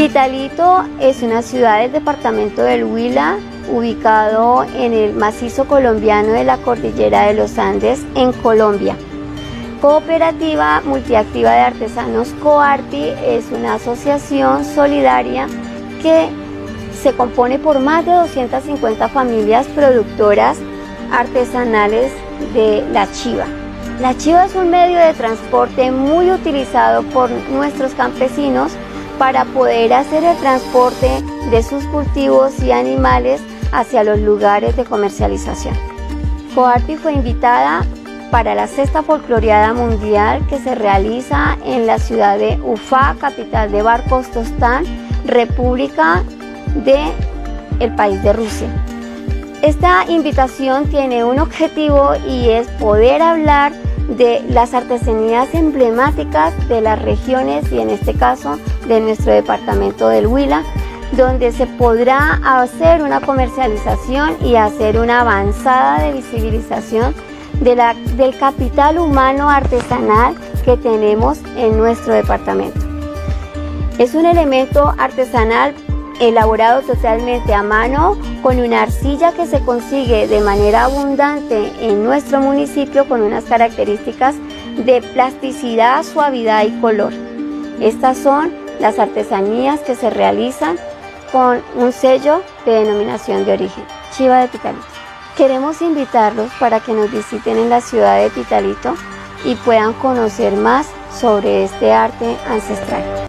Pitalito es una ciudad del departamento del Huila, ubicado en el macizo colombiano de la cordillera de los Andes, en Colombia. Cooperativa Multiactiva de Artesanos Coarti es una asociación solidaria que se compone por más de 250 familias productoras artesanales de la chiva. La chiva es un medio de transporte muy utilizado por nuestros campesinos para poder hacer el transporte de sus cultivos y animales hacia los lugares de comercialización. Coarti fue invitada para la Sexta Folcloriada Mundial que se realiza en la ciudad de Ufa, capital de Barcostostán, República del país de Rusia. Esta invitación tiene un objetivo y es poder hablar de las artesanías emblemáticas de las regiones y en este caso de nuestro departamento del Huila, donde se podrá hacer una comercialización y hacer una avanzada de visibilización del capital humano artesanal que tenemos en nuestro departamento. Es un elemento artesanal elaborado totalmente a mano con una arcilla que se consigue de manera abundante en nuestro municipio con unas características de plasticidad, suavidad y color. Estas son las artesanías que se realizan con un sello de denominación de origen, Chiva de Pitalito. Queremos invitarlos para que nos visiten en la ciudad de Pitalito y puedan conocer más sobre este arte ancestral.